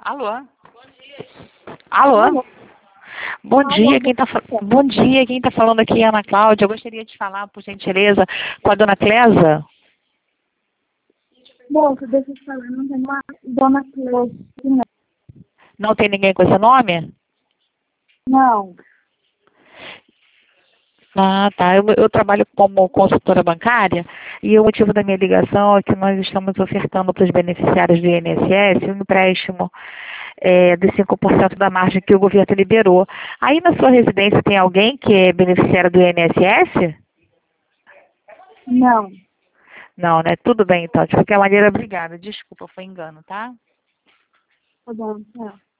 Alô? Alô? Alô? Bom dia, Alô? bom dia, quem tá falando aqui é a Ana Cláudia. Eu gostaria de falar, por gentileza, com a dona Clesa. Moça, deixa eu te falar, não tem uma dona Cleusa, não. Não tem ninguém com esse nome? Não. Ah, tá. Eu trabalho como consultora bancária e o motivo da minha ligação é que nós estamos ofertando para os beneficiários do INSS um empréstimo de 5% da margem que o governo liberou. Aí na sua residência tem alguém que é beneficiário do INSS? Não. Não, né? Tudo bem, então. De qualquer maneira, obrigada. Desculpa, foi engano, tá? Tá bom, tchau.